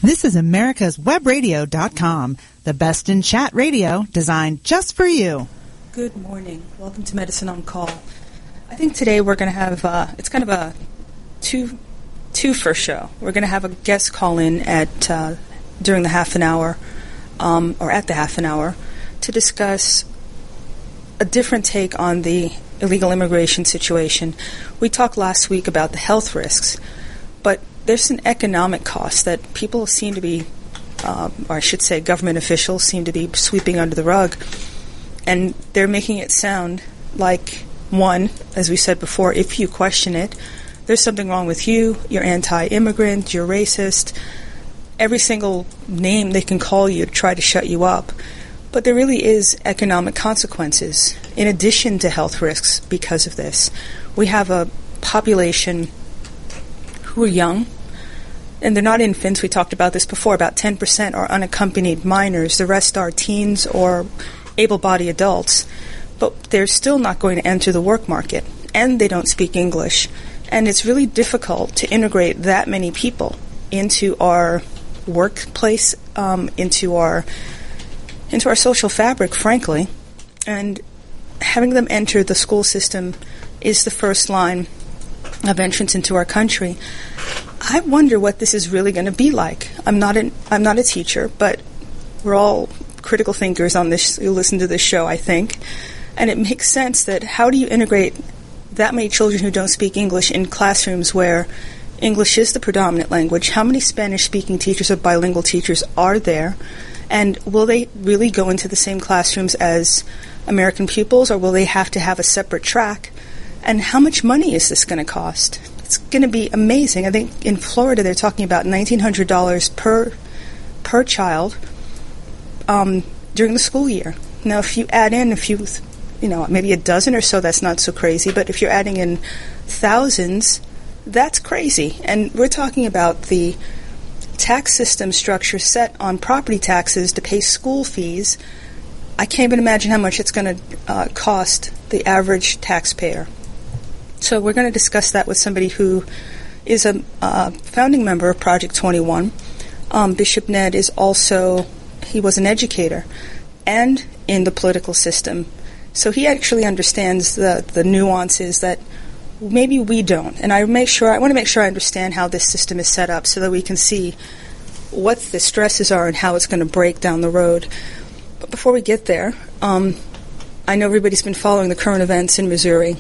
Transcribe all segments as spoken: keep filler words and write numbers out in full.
This is America's Web Radio dot com, the best in chat radio designed just for you. Good morning. Welcome to Medicine on Call. I think today we're going to have, uh, it's kind of a two, two-for show. We're going to have a guest call in at, uh, during the half an hour, um, or at the half an hour, to discuss a different take on the illegal immigration situation. We talked last week about the health risks, but there's an economic cost that people seem to be, uh, or I should say government officials seem to be sweeping under the rug. And they're making it sound like, one, as we said before, if you question it, there's something wrong with you, you're anti-immigrant, you're racist, every single name they can call you to try to shut you up. But there really is economic consequences in addition to health risks because of this. We have a population who are young, and they're not infants. We talked about this before. About ten percent are unaccompanied minors. The rest are teens or able-bodied adults. But they're still not going to enter the work market, and they don't speak English. And it's really difficult to integrate that many people into our workplace, um, into our into our social fabric, frankly. And having them enter the school system is the first line of entrance into our country. I wonder what this is really going to be like. I'm not an, I'm not a teacher, but we're all critical thinkers on this who listen to this show, I think. And it makes sense that how do you integrate that many children who don't speak English in classrooms where English is the predominant language? How many Spanish-speaking teachers or bilingual teachers are there? And will they really go into the same classrooms as American pupils, or will they have to have a separate track? And how much money is this going to cost? It's going to be amazing. I think in Florida they're talking about nineteen hundred dollars per per child um, during the school year. Now, if you add in a few, you know, maybe a dozen or so, that's not so crazy. But if you're adding in thousands, that's crazy. And we're talking about the tax system structure set on property taxes to pay school fees. I can't even imagine how much it's going to uh, cost the average taxpayer. So we're going to discuss that with somebody who is a uh, founding member of Project twenty-one. Um, Bishop Ned is also, he was an educator and in the political system. So he actually understands the, the nuances that maybe we don't. And I make sure I want to make sure I understand how this system is set up so that we can see what the stresses are and how it's going to break down the road. But before we get there, um, I know everybody's been following the current events in Missouri.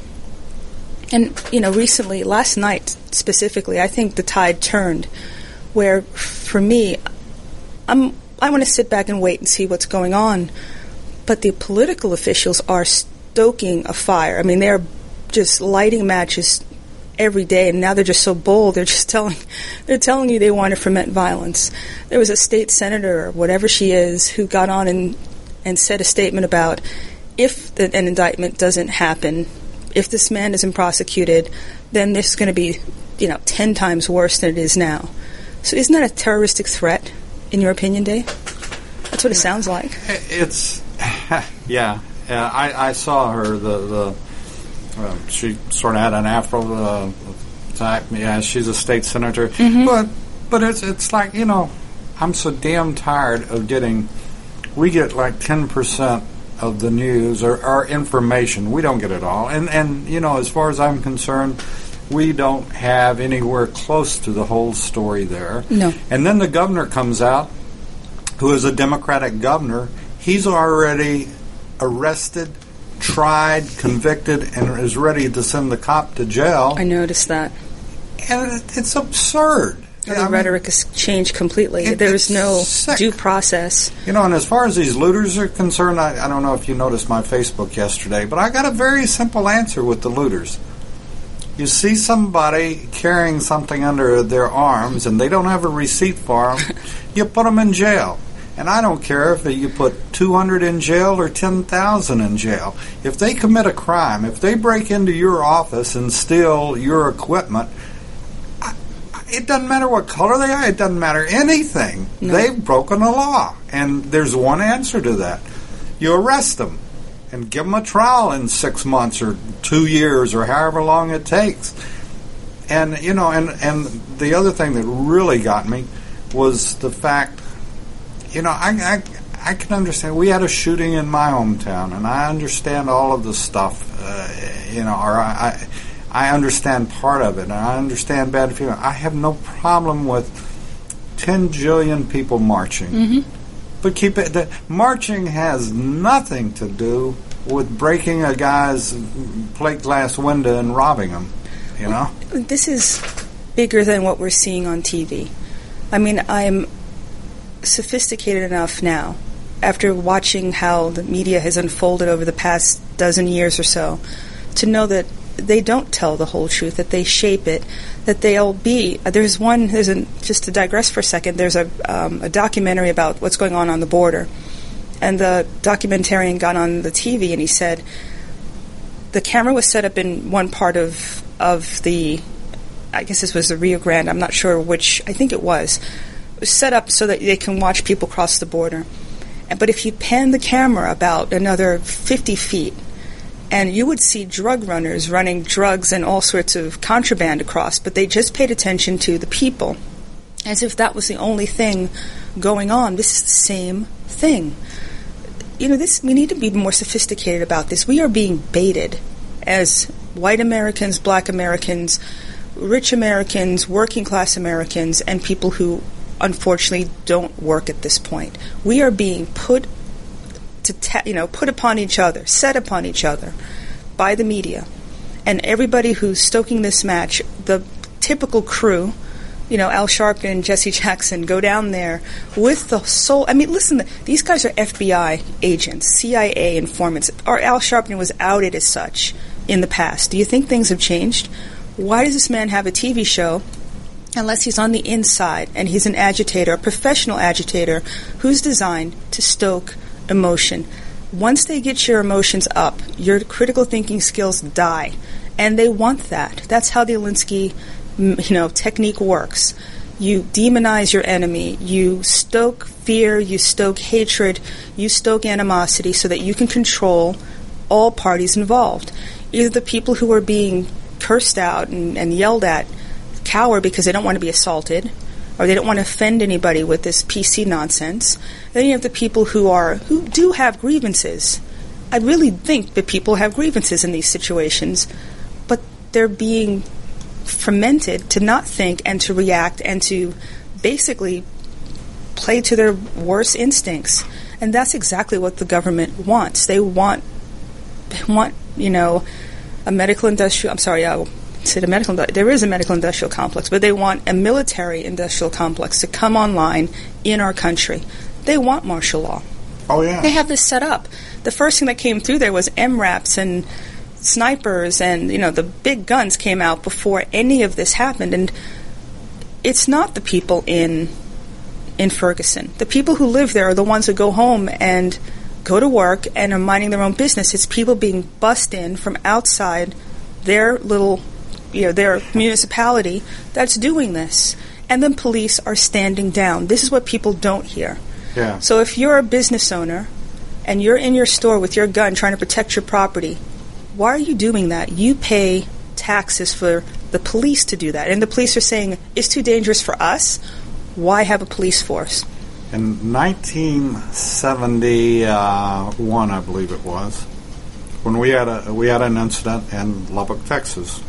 And, you know, recently, last night specifically, I think the tide turned where, for me, I'm, I want to sit back and wait and see what's going on. But the political officials are stoking a fire. I mean, they're just lighting matches every day, and now they're just so bold. They're just telling, they're telling you they want to foment violence. There was a state senator, or whatever she is, who got on and, and said a statement about if the, an indictment doesn't happen, if this man isn't prosecuted, then this is going to be, you know, ten times worse than it is now. So isn't that a terroristic threat, in your opinion, Dave? That's what it sounds like. It's, yeah. Uh, I, I saw her, the, the uh, she sort of had an afro uh, type. Yeah, she's a state senator. Mm-hmm. But but it's it's like, you know, I'm so damn tired of getting, we get like ten percent of the news or, or information. We don't get it all. And, and, you know, as far as I'm concerned, we don't have anywhere close to the whole story there. No. And then the governor comes out, who is a Democratic governor. He's already arrested, tried, convicted, and is ready to send the cop to jail. I noticed that. And it, it's absurd. The I rhetoric mean, has changed completely. It, There's no sick. due process. You know, and as far as these looters are concerned, I, I don't know if you noticed my Facebook yesterday, but I got a very simple answer with the looters. You see somebody carrying something under their arms and they don't have a receipt for them, you put them in jail. And I don't care if you put two hundred in jail or ten thousand in jail. If they commit a crime, if they break into your office and steal your equipment, it doesn't matter what color they are. It doesn't matter anything. No. They've broken the law. And there's one answer to that. You arrest them and give them a trial in six months or two years or however long it takes. And, you know, and, and the other thing that really got me was the fact, you know, I, I, I can understand. We had a shooting in my hometown, and I understand all of the stuff, uh, you know, or I, I understand part of it, and I understand bad feeling. I have no problem with ten jillion people marching. Mm-hmm. But keep it, the, marching has nothing to do with breaking a guy's plate glass window and robbing him, you know? This is bigger than what we're seeing on T V. I mean, I'm sophisticated enough now, after watching how the media has unfolded over the past dozen years or so, to know that they don't tell the whole truth, that they shape it, that they'll be... Uh, there's one, there's a, just to digress for a second, there's a, um, a documentary about what's going on on the border. And the documentarian got on the T V and he said the camera was set up in one part of of the, I guess this was the Rio Grande, I'm not sure which, I think it was. It was set up so that they can watch people cross the border. And, but if you pan the camera about another fifty feet, and you would see drug runners running drugs and all sorts of contraband across, but they just paid attention to the people, as if that was the only thing going on. This is the same thing. You know, this, we need to be more sophisticated about this. We are being baited as white Americans, black Americans, rich Americans, working class Americans, and people who unfortunately don't work at this point. We are being put to ta- you know, put upon each other, set upon each other by the media. And everybody who's stoking this match, the typical crew, you know, Al Sharpton, Jesse Jackson, go down there with the sole... I mean, listen, these guys are F B I agents, C I A informants. Or Al Sharpton was outed as such in the past. Do you think things have changed? Why does this man have a T V show unless he's on the inside and he's an agitator, a professional agitator who's designed to stoke emotion? Once they get your emotions up, your critical thinking skills die. And they want that. That's how the Alinsky... you know, technique works. You demonize your enemy. You stoke fear. You stoke hatred. You stoke animosity so that you can control all parties involved. Either the people who are being cursed out and, and yelled at cower because they don't want to be assaulted, or they don't want to offend anybody with this P C nonsense. Then you have the people who are who do have grievances. I really think that people have grievances in these situations, but they're being fermented to not think and to react and to basically play to their worst instincts. And that's exactly what the government wants. They want, they want, you know, a medical industrial, I'm sorry, I said a medical, there is a medical industrial complex, but they want a military industrial complex to come online in our country. They want martial law. Oh, yeah. They have this set up. The first thing that came through there was M RAPs and snipers, and you know, the big guns came out before any of this happened. And it's not the people in in Ferguson. The people who live there are the ones who go home and go to work and are minding their own business. It's people being bussed in from outside their little, you know, their municipality that's doing this. And then police are standing down. This is what people don't hear. Yeah. So if you're a business owner and you're in your store with your gun trying to protect your property, why are you doing that? You pay taxes for the police to do that. And the police are saying, it's too dangerous for us. Why have a police force? In nineteen seventy-one, I believe it was, when we had a we had an incident in Lubbock, Texas.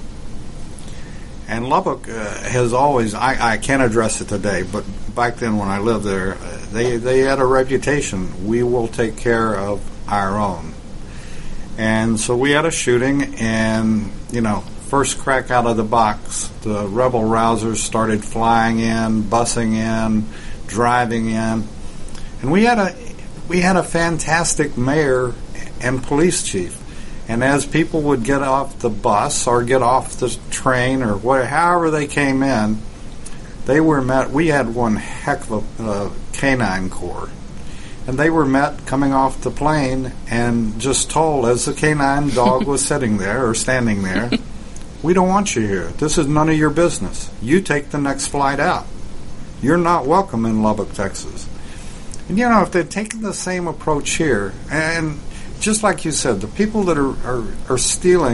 And Lubbock uh, has always, I, I can't address it today, but back then when I lived there, uh, they, they had a reputation, we will take care of our own. And so we had a shooting, and, you know, first crack out of the box, the rebel rousers started flying in, bussing in, driving in. And we had a we had a fantastic mayor and police chief. And as people would get off the bus or get off the train or whatever, however they came in, they were met. We had one heck of a uh, canine corps. And they were met coming off the plane and just told, as the canine dog was sitting there or standing there, we don't want you here. This is none of your business. You take the next flight out. You're not welcome in Lubbock, Texas. And, you know, if they'd taken the same approach here, and just like you said, the people that are, are, are stealing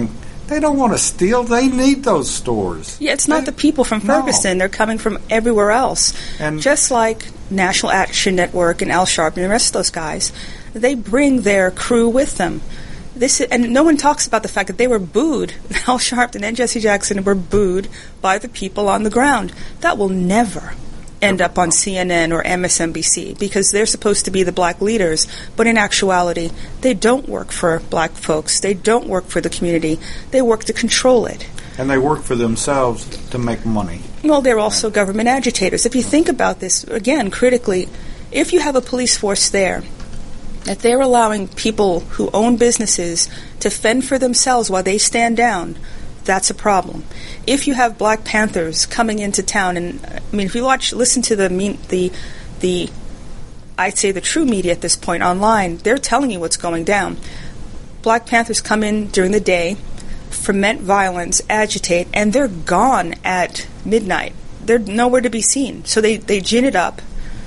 They don't want to steal. They need those stores. Yeah, it's not they, the people from Ferguson. No. They're coming from everywhere else. And just like National Action Network and Al Sharpton and the rest of those guys, they bring their crew with them. This is, and no one talks about the fact that they were booed. Al Sharpton and Jesse Jackson were booed by the people on the ground. That will never end up on C N N or M S N B C because they're supposed to be the black leaders, but in actuality, they don't work for black folks. They don't work for the community. They work to control it. And they work for themselves to make money. Well, they're also government agitators. If you think about this, again, critically, if you have a police force there, that they're allowing people who own businesses to fend for themselves while they stand down, that's a problem. If you have Black Panthers coming into town, and I mean, if you watch, listen to the the the, I'd say the true media at this point online, they're telling you what's going down. Black Panthers come in during the day, foment violence, agitate, and they're gone at midnight. They're nowhere to be seen. So they they gin it up,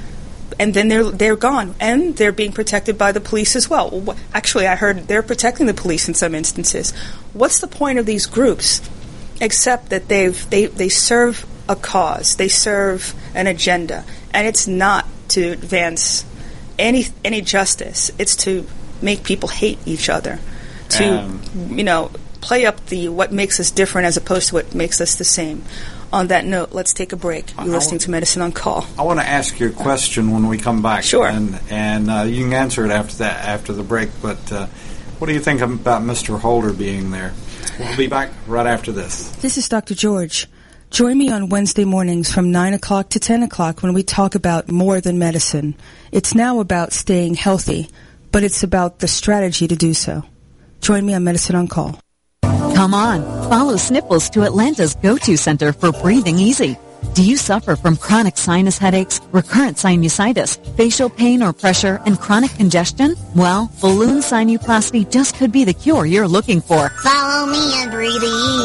and then they're they're gone, and they're being protected by the police as well. Actually, I heard they're protecting the police in some instances. What's the point of these groups, except that they've they they serve a cause, they serve an agenda, and it's not to advance any any justice. It's to make people hate each other, to um, you know play up the what makes us different as opposed to what makes us the same. On that note, let's take a break. You're listening to Medicine on Call. I want to ask you a question when we come back. Sure. And, and uh, you can answer it after that, after the break. But uh, what do you think about Mister Holder being there? We'll be back right after this. This is Doctor George. Join me on Wednesday mornings from nine o'clock to ten o'clock when we talk about more than medicine. It's now about staying healthy, but it's about the strategy to do so. Join me on Medicine on Call. Come on, follow Sniffles to Atlanta's go-to center for breathing easy. Do you suffer from chronic sinus headaches, recurrent sinusitis, facial pain or pressure, and chronic congestion? Well, balloon sinuplasty just could be the cure you're looking for. Follow me and breathe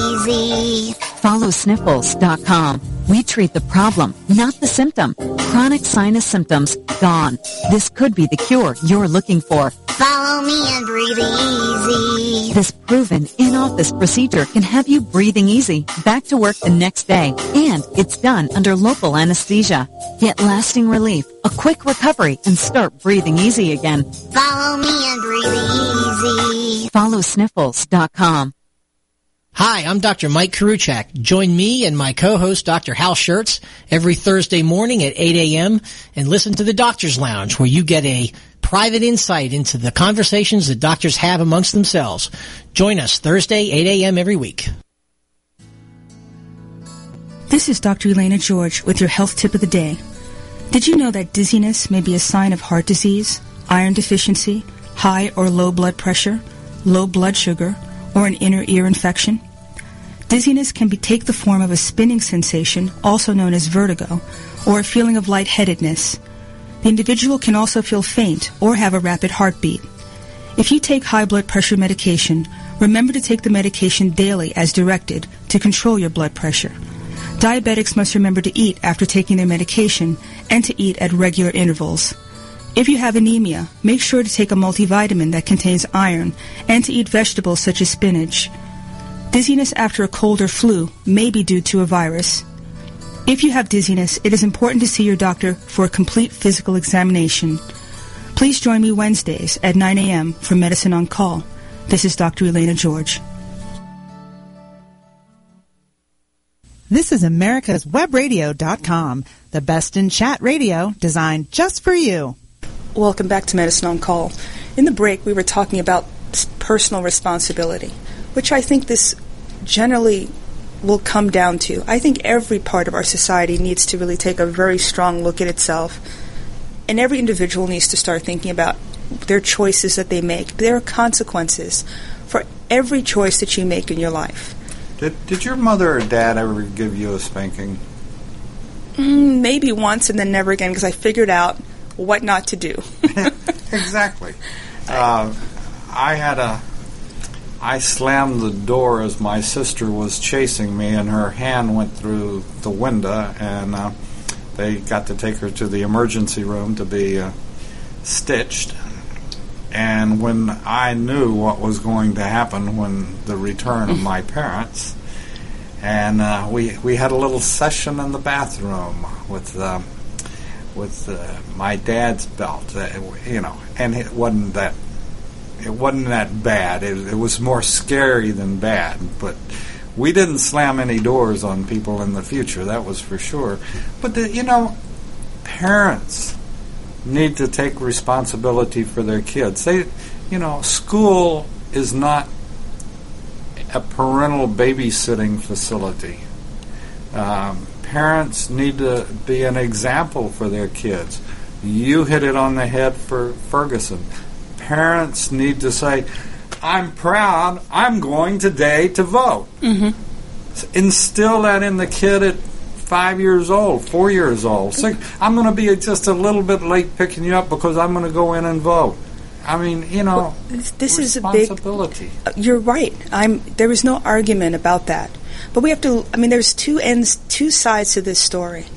easy. Follow Sniffles dot com. We treat the problem, not the symptom. Chronic sinus symptoms, gone. This could be the cure you're looking for. Follow me and breathe easy. This proven in-office procedure can have you breathing easy, back to work the next day, and it's done under local anesthesia. Get lasting relief, a quick recovery, and start breathing easy again. Follow me and breathe easy. Follow Sniffles dot com. Hi, I'm Doctor Mike Karuchak. Join me and my co-host, Doctor Hal Schertz, every Thursday morning at eight a.m. and listen to the Doctor's Lounge, where you get a private insight into the conversations that doctors have amongst themselves. Join us Thursday, eight a.m. every week. This is Doctor Elena George with your health tip of the day. Did you know that dizziness may be a sign of heart disease, iron deficiency, high or low blood pressure, low blood sugar, or an inner ear infection? Dizziness can be, take the form of a spinning sensation, also known as vertigo, or a feeling of lightheadedness. The individual can also feel faint or have a rapid heartbeat. If you take high blood pressure medication, remember to take the medication daily as directed to control your blood pressure. Diabetics must remember to eat after taking their medication and to eat at regular intervals. If you have anemia, make sure to take a multivitamin that contains iron and to eat vegetables such as spinach. Dizziness after a cold or flu may be due to a virus. If you have dizziness, it is important to see your doctor for a complete physical examination. Please join me Wednesdays at nine a.m. for Medicine on Call. This is Doctor Elena George. This is America's Web Radio dot com, the best in chat radio designed just for you. Welcome back to Medicine on Call. In the break, we were talking about personal responsibility, which I think this generally will come down to. I think every part of our society needs to really take a very strong look at itself, and every individual needs to start thinking about their choices that they make. There are consequences for every choice that you make in your life. Did did your mother or dad ever give you a spanking? Mm, maybe once and then never again, because I figured out what not to do. Exactly. Uh, I had a... I slammed the door as my sister was chasing me, and her hand went through the window, and uh, they got to take her to the emergency room to be uh, stitched. And when I knew what was going to happen when the return of my parents, and uh, we we had a little session in the bathroom with uh, with uh, my dad's belt, uh, you know, and it wasn't that it wasn't that bad. It, it was more scary than bad, but we didn't slam any doors on people in the future. That was for sure. But the, you know, parents need to take responsibility for their kids. They, you know, school is not a parental babysitting facility. Um, parents need to be an example for their kids. You hit it on the head for Ferguson. Parents need to say, I'm proud, I'm going today to vote. Mm-hmm. Instill that in the kid at five years old, four years old. Six, I'm going to be just a little bit late picking you up because I'm going to go in and vote. I mean, you know, well, this is a big responsibility. Uh, you're right. I'm. There is no argument about that. But we have to. I mean, there's two ends, two sides to this story.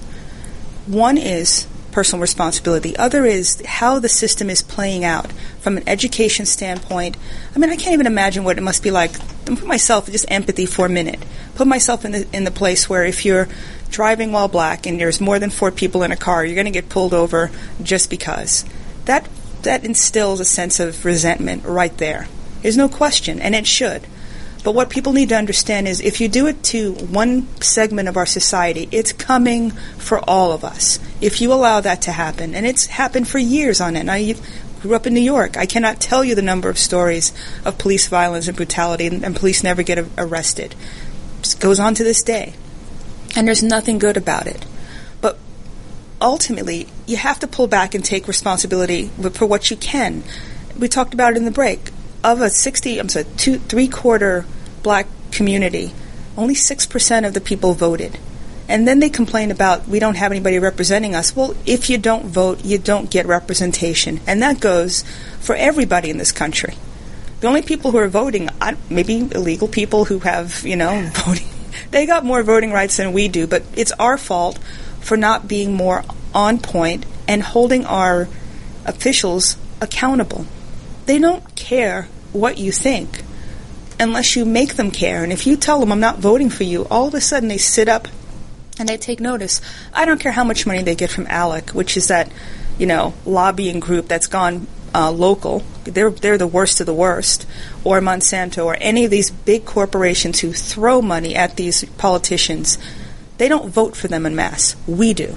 One is personal responsibility. The other is how the system is playing out from an education standpoint. I mean, I can't even imagine what it must be like. Put myself, just empathy for a minute. Put myself in the in the place where if you're driving while black and there's more than four people in a car, you're going to get pulled over just because. That that instills a sense of resentment right there. There's no question, and it should. But what people need to understand is if you do it to one segment of our society, it's coming for all of us. If you allow that to happen, and it's happened for years on end. I grew up in New York. I cannot tell you the number of stories of police violence and brutality, and, and police never get a- arrested. It goes on to this day. And there's nothing good about it. But ultimately, you have to pull back and take responsibility for what you can. We talked about it in the break. Of a sixty, I'm sorry, two, three-quarter black community, only six percent of the people voted. And then they complain about, we don't have anybody representing us. Well, if you don't vote, you don't get representation. And that goes for everybody in this country. The only people who are voting, maybe illegal people who have, you know, voting, they got more voting rights than we do, but it's our fault for not being more on point and holding our officials accountable. They don't care what you think unless you make them care. And if you tell them, I'm not voting for you, all of a sudden they sit up and they take notice. I don't care how much money they get from ALEC, which is that, you know, lobbying group that's gone uh, local. They're they're the worst of the worst. Or Monsanto or any of these big corporations who throw money at these politicians. They don't vote for them en masse. We do.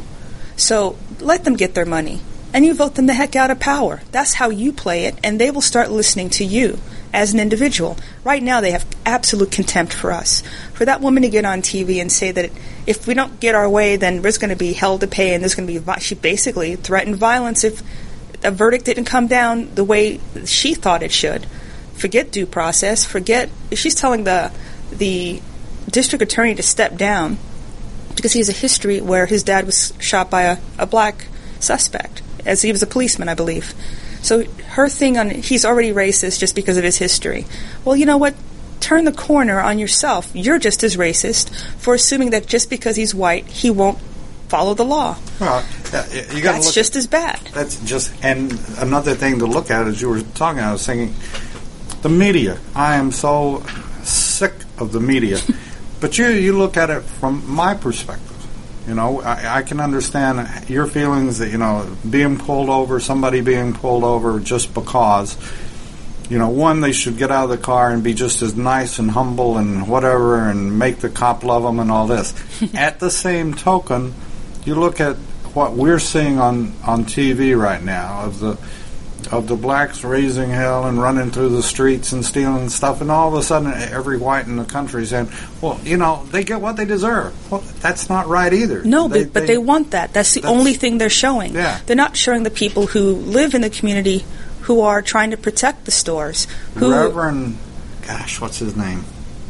So let them get their money. And you vote them the heck out of power. That's how you play it, and they will start listening to you as an individual. Right now they have absolute contempt for us. For that woman to get on T V and say that if we don't get our way, then there's going to be hell to pay, and there's going to be... Vi- she basically threatened violence if a verdict didn't come down the way she thought it should. Forget due process. Forget... She's telling the the district attorney to step down because he has a history where his dad was shot by a, a black suspect, as he was a policeman, I believe. So her thing on, he's already racist just because of his history. Well, you know what? Turn the corner on yourself. You're just as racist for assuming that just because he's white, he won't follow the law. Well, uh, you got That's look, just as bad. That's just, and another thing to look at, as you were talking, I was thinking, the media. I am so sick of the media. But you, you look at it from my perspective. You know, I, I can understand your feelings that, you know, being pulled over, somebody being pulled over just because, you know, one, they should get out of the car and be just as nice and humble and whatever and make the cop love them and all this. At the same token, you look at what we're seeing on, on T V right now of the of the blacks raising hell and running through the streets and stealing stuff, and all of a sudden every white in the country is saying, well, you know, they get what they deserve. Well, that's not right either. No, they, but, but they, they want that. That's the that's, only thing they're showing. Yeah. They're not showing the people who live in the community who are trying to protect the stores. Who, Reverend, gosh, what's his name?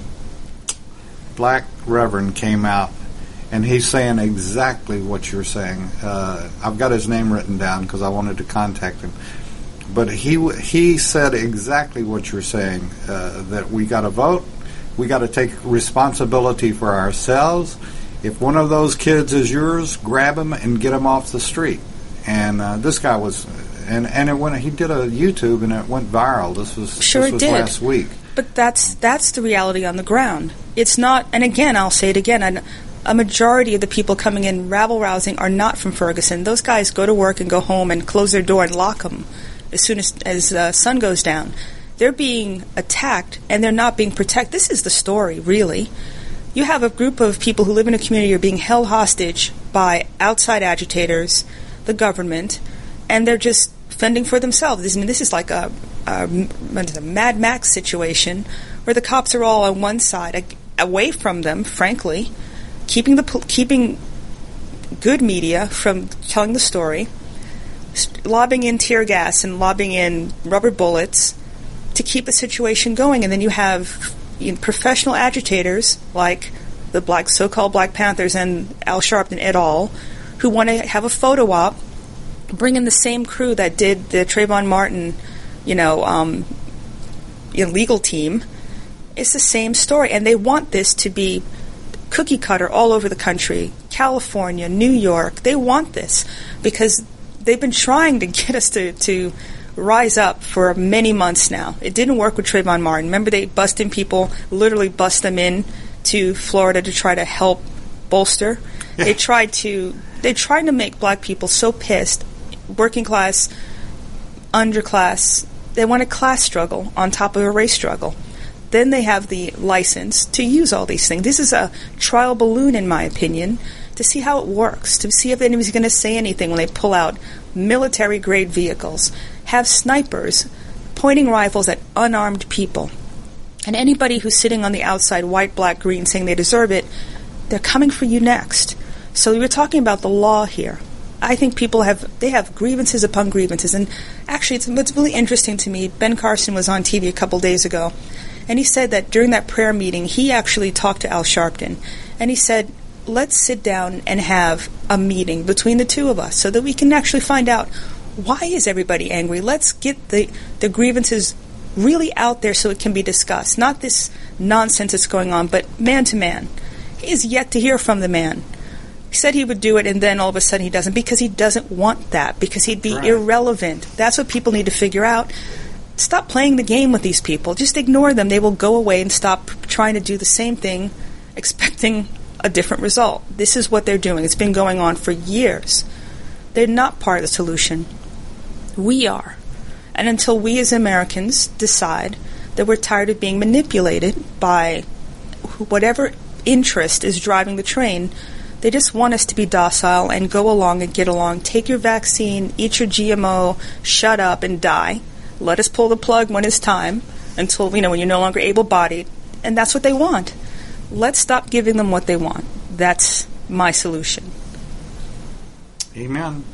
Black Reverend came out, and he's saying exactly what you're saying. Uh, I've got his name written down because I wanted to contact him. But he he said exactly what you're saying, uh, that we got to vote, we got to take responsibility for ourselves. If one of those kids is yours, grab him and get him off the street. And uh, this guy was and and it went. He did a YouTube, and it went viral. This was Sure this it was did. last week. But that's that's the reality on the ground. It's not, and again, I'll say it again, and a majority of the people coming in rabble-rousing are not from Ferguson. Those guys go to work and go home and close their door and lock them as soon as as uh, sun goes down. They're being attacked, and they're not being protected. This is the story, really. You have a group of people who live in a community who are being held hostage by outside agitators, the government, and they're just fending for themselves. This, I mean, this is like a, a, a Mad Max situation where the cops are all on one side, a, away from them, frankly, keeping the keeping good media from telling the story, lobbing in tear gas and lobbing in rubber bullets to keep the situation going. And then you have you know, professional agitators like the black so-called Black Panthers and Al Sharpton et al., who want to have a photo op, bring in the same crew that did the Trayvon Martin, you know, um, you know, legal team. It's the same story, and they want this to be cookie cutter all over the country. California, New York, they want this because they've been trying to get us to, to rise up for many months now. It didn't work with Trayvon Martin. Remember, they bust in people, literally bust them in to Florida to try to help bolster. Yeah. They tried to they tried to make black people so pissed, working class, underclass. They want a class struggle on top of a race struggle. Then they have the license to use all these things. This is a trial balloon, in my opinion, to see how it works, to see if anybody's going to say anything when they pull out military-grade vehicles, have snipers pointing rifles at unarmed people. And anybody who's sitting on the outside, white, black, green, saying they deserve it, they're coming for you next. So we were talking about the law here. I think people have, they have grievances upon grievances. And actually, it's, it's really interesting to me. Ben Carson was on T V a couple days ago, and he said that during that prayer meeting, he actually talked to Al Sharpton, and he said, let's sit down and have a meeting between the two of us so that we can actually find out why is everybody angry. Let's get the, the grievances really out there so it can be discussed. Not this nonsense that's going on, but man to man. He is yet to hear from the man. He said he would do it, and then all of a sudden he doesn't, because he doesn't want that, because he'd be right. irrelevant. That's what people need to figure out. Stop playing the game with these people. Just ignore them. They will go away and stop trying to do the same thing, expecting a different result. This is what they're doing. It's been going on for years. They're not part of the solution. We are. And until we as Americans decide that we're tired of being manipulated by whatever interest is driving the train, they just want us to be docile and go along and get along. Take your vaccine, eat your G M O, shut up and die. Let us pull the plug when it's time, until, you know, when you're no longer able-bodied. And that's what they want. Let's stop giving them what they want. That's my solution. Amen.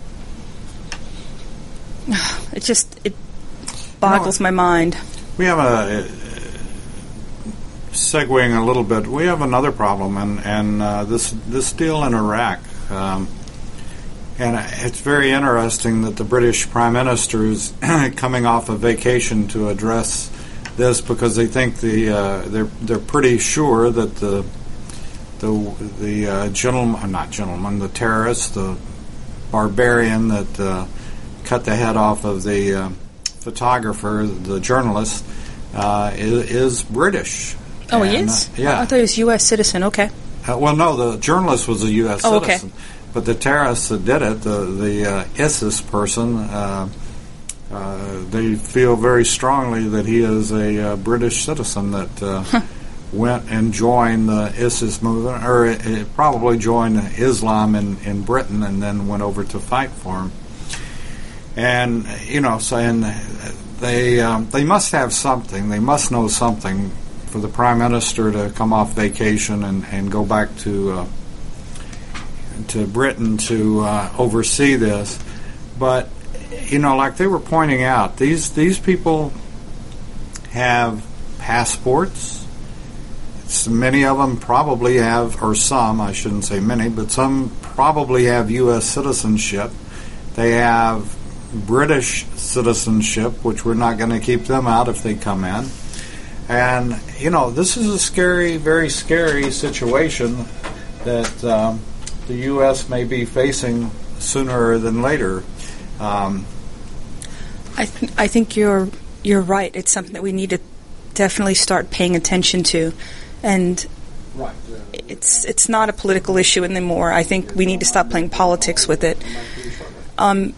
It just, it boggles you know, my mind. We have a, uh, segueing a little bit, we have another problem, and, and uh, this, this deal in Iraq. Um, and it's very interesting that the British Prime Minister is coming off a vacation to address this, because they think the uh, they're they're pretty sure that the the the uh, gentleman, not gentleman, the terrorist, the barbarian that uh, cut the head off of the uh, photographer, the journalist, uh, is, is British. Oh, and, he is? Uh, yeah. I thought he was U S citizen. Okay. Uh, well, no, the journalist was a U S oh, citizen, okay. But the terrorist that did it, the the uh, ISIS person. Uh, Uh, they feel very strongly that he is a uh, British citizen that uh, huh. went and joined the ISIS movement, or it, it probably joined Islam in, in Britain and then went over to fight for him. And, you know, saying they um, they must have something. They must know something for the Prime Minister to come off vacation and, and go back to uh, to Britain to uh, oversee this. But you know, like they were pointing out, these these people have passports. It's, many of them probably have, or some, I shouldn't say many, but some probably have U S citizenship. They have British citizenship, which we're not going to keep them out if they come in. And, you know, this is a scary, very scary situation that um, the U S may be facing sooner than later. Um, I, th- I think you're you're right. It's something that we need to definitely start paying attention to, and Right. it's it's not a political issue anymore. I think we need to stop playing politics with it. Um,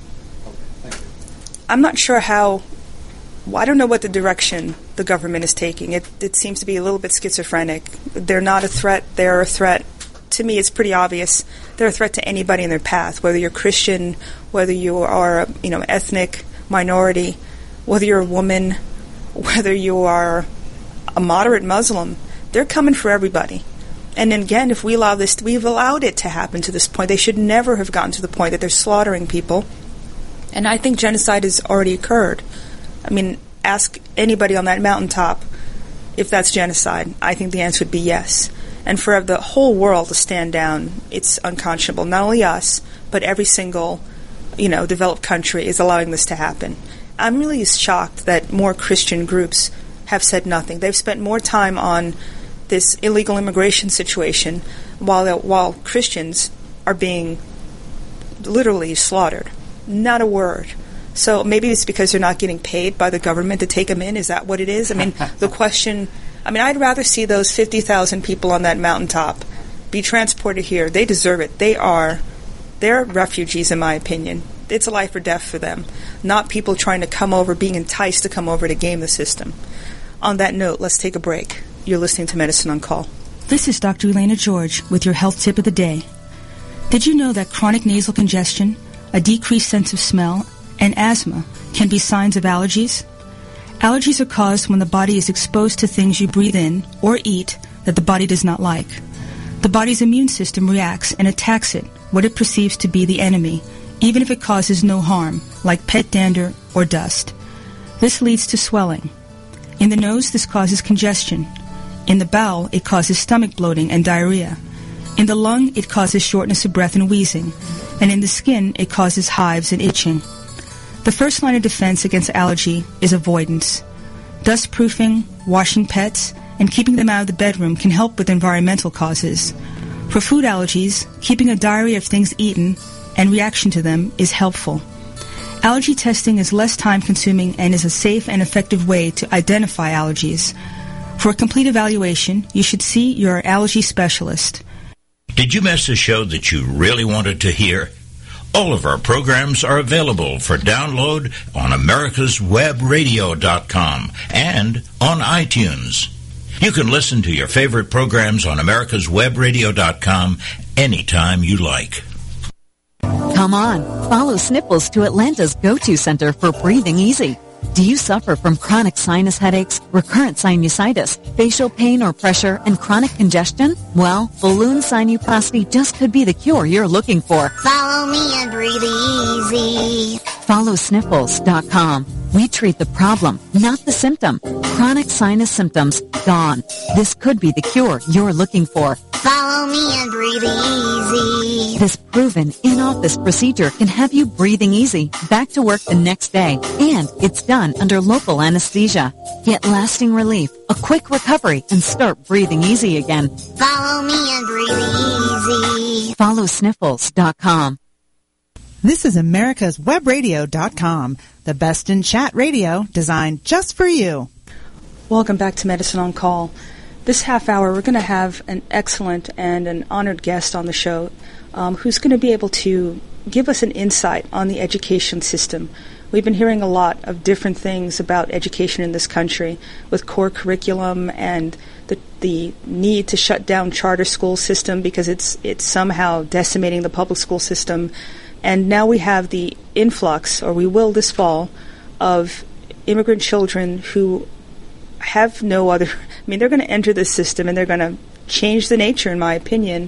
I'm not sure how. Well, I don't know what the direction the government is taking. It it seems to be a little bit schizophrenic. They're not a threat. They're a threat. To me, it's pretty obvious. They're a threat to anybody in their path, whether you're Christian, whether you are, you know, ethnic minority, whether you're a woman, whether you are a moderate Muslim. They're coming for everybody. And then again, if we allow this, we've allowed it to happen to this point. They should never have gotten to the point that they're slaughtering people. And I think genocide has already occurred. I mean, ask anybody on that mountaintop if that's genocide. I think the answer would be yes. And for the whole world to stand down, it's unconscionable. Not only us, but every single, you know, developed country is allowing this to happen. I'm really shocked that more Christian groups have said nothing. They've spent more time on this illegal immigration situation while while Christians are being literally slaughtered. Not a word. So maybe it's because they're not getting paid by the government to take them in. Is that what it is? I mean, the question, I mean, I'd rather see those fifty thousand people on that mountaintop be transported here. They deserve it. They are, they're refugees, in my opinion. It's a life or death for them, not people trying to come over, being enticed to come over to game the system. On that note, let's take a break. You're listening to Medicine on Call. This is Doctor Elena George with your health tip of the day. Did you know that chronic nasal congestion, a decreased sense of smell, and asthma can be signs of allergies? Allergies are caused when the body is exposed to things you breathe in or eat that the body does not like. The body's immune system reacts and attacks it, what it perceives to be the enemy, even if it causes no harm, like pet dander or dust. This leads to swelling. In the nose, this causes congestion. In the bowel, it causes stomach bloating and diarrhea. In the lung, it causes shortness of breath and wheezing. And in the skin, it causes hives and itching. The first line of defense against allergy is avoidance. Dust-proofing, washing pets, and keeping them out of the bedroom can help with environmental causes. For food allergies, keeping a diary of things eaten and reaction to them is helpful. Allergy testing is less time-consuming and is a safe and effective way to identify allergies. For a complete evaluation, you should see your allergy specialist. Did you miss a show that you really wanted to hear? All of our programs are available for download on americas web radio dot com and on iTunes. You can listen to your favorite programs on americas web radio dot com anytime you like. Come on, follow Sniffles to Atlanta's go-to center for breathing easy. Do you suffer from chronic sinus headaches, recurrent sinusitis, facial pain or pressure, and chronic congestion? Well, balloon sinuplasty just could be the cure you're looking for. Follow me and breathe easy. Follow sniffles dot com. We treat the problem, not the symptom. Chronic sinus symptoms, gone. This could be the cure you're looking for. Follow me and breathe easy. This proven in-office procedure can have you breathing easy, back to work the next day, and it's done under local anesthesia. Get lasting relief, a quick recovery, and start breathing easy again. Follow me and breathe easy. Follow sniffles dot com. This is americas web radio dot com, the best in chat radio designed just for you. Welcome back to Medicine on Call. This half hour, we're going to have an excellent and an honored guest on the show um, who's going to be able to give us an insight on the education system. We've been hearing a lot of different things about education in this country with core curriculum and the the need to shut down charter school system because it's it's somehow decimating the public school system. And now we have the influx, or we will this fall, of immigrant children who have no other... I mean, they're going to enter this system and they're going to change the nature, in my opinion,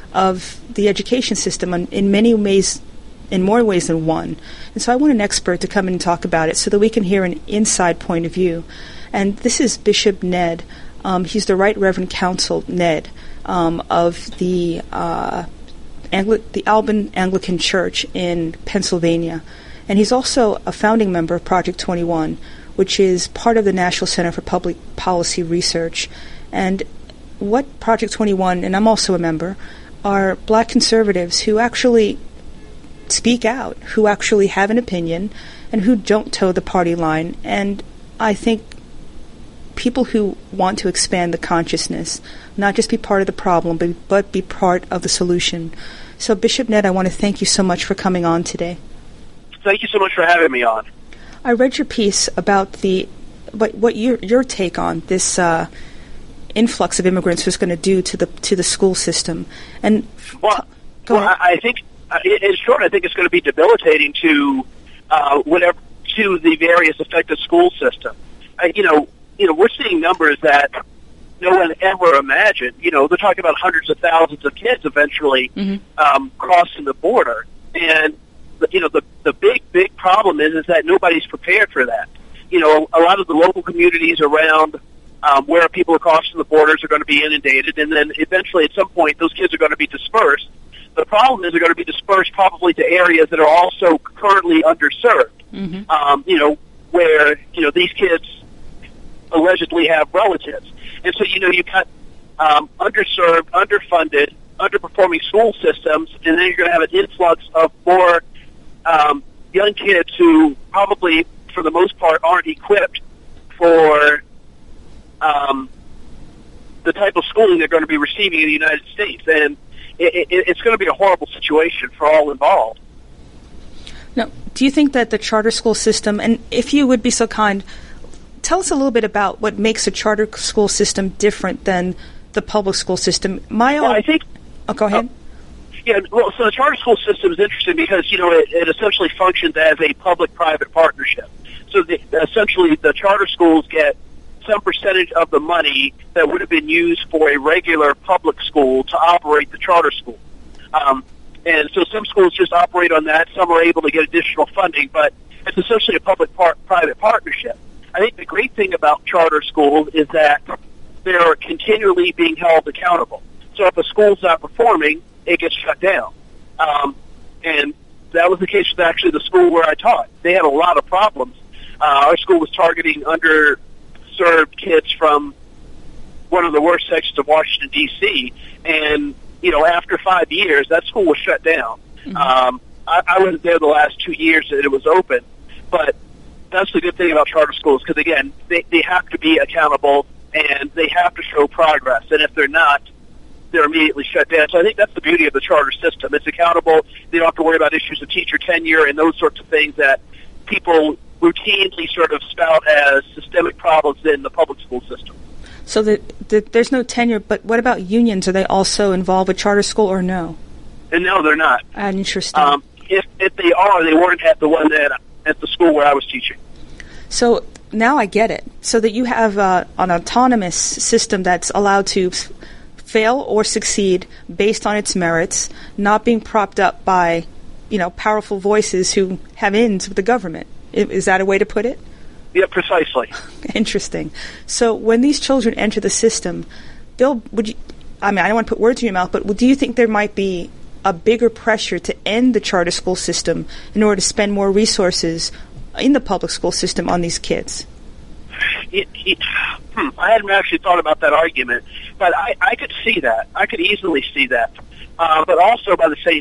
of the education system in many ways, in more ways than one. And so I want an expert to come in and talk about it so that we can hear an inside point of view. And this is Bishop Ned. Um, he's the Right Reverend Counsel Ned um, of the... Uh, Angli- the Alban Anglican Church in Pennsylvania. And he's also a founding member of Project twenty-one, which is part of the National Center for Public Policy Research. And what Project twenty-one, and I'm also a member, are black conservatives who actually speak out, who actually have an opinion, and who don't toe the party line. And I think people who want to expand the consciousness, not just be part of the problem, but, but be part of the solution. So, Bishop Ned, I want to thank you so much for coming on today. Thank you so much for having me on. I read your piece about the what, what your your take on this uh, influx of immigrants was going to do to the to the school system. And well, t- go well ahead. I think uh, in short, I think it's going to be debilitating to uh, whatever to the various affected school system. Uh, you know, you know, we're seeing numbers that no one ever imagined. You know, they're talking about hundreds of thousands of kids eventually mm-hmm. um, crossing the border, and you know, the the big big problem is is that nobody's prepared for that. You know, a lot of the local communities around um, where people are crossing the borders are going to be inundated, and then eventually at some point those kids are going to be dispersed. The problem is they're going to be dispersed probably to areas that are also currently underserved. Mm-hmm. Um, you know, where you know these kids allegedly have relatives. And so, you know, you've got um, underserved, underfunded, underperforming school systems, and then you're going to have an influx of more um, young kids who probably, for the most part, aren't equipped for um, the type of schooling they're going to be receiving in the United States. And it, it, it's going to be a horrible situation for all involved. Now, do you think that the charter school system, and if you would be so kind, tell us a little bit about what makes a charter school system different than the public school system. My well, own, I think. Oh, go ahead. Uh, yeah, well, so the charter school system is interesting because you know it, it essentially functions as a public-private partnership. So the, essentially, the charter schools get some percentage of the money that would have been used for a regular public school to operate the charter school. Um, and so some schools just operate on that. Some are able to get additional funding, but it's essentially a public-private partnership. I think the great thing about charter schools is that they're continually being held accountable. So if a school's not performing, it gets shut down. Um, and that was the case with actually the school where I taught. They had a lot of problems. Uh, our school was targeting underserved kids from one of the worst sections of Washington, D C, and, you know, after five years, that school was shut down. Mm-hmm. Um, I, I wasn't there the last two years that it was open, but that's the good thing about charter schools because, again, they, they have to be accountable and they have to show progress. And if they're not, they're immediately shut down. So I think that's the beauty of the charter system. It's accountable. They don't have to worry about issues of teacher tenure and those sorts of things that people routinely sort of spout as systemic problems in the public school system. So the, the, there's no tenure, but what about unions? Are they also involved with charter school or no? And no, they're not. Ah, interesting. Um, if, if they are, they weren't at the one that at the school where I was teaching. So now I get it. So that you have uh, an autonomous system that's allowed to f- fail or succeed based on its merits, not being propped up by, you know, powerful voices who have ends with the government. Is that a way to put it? Yeah, precisely. Interesting. So when these children enter the system, they'll, would you, I mean, I don't want to put words in your mouth, but do you think there might be a bigger pressure to end the charter school system in order to spend more resources in the public school system on these kids? It, it, hmm, I hadn't actually thought about that argument, but I, I could see that. I could easily see that. Uh, but also by the same,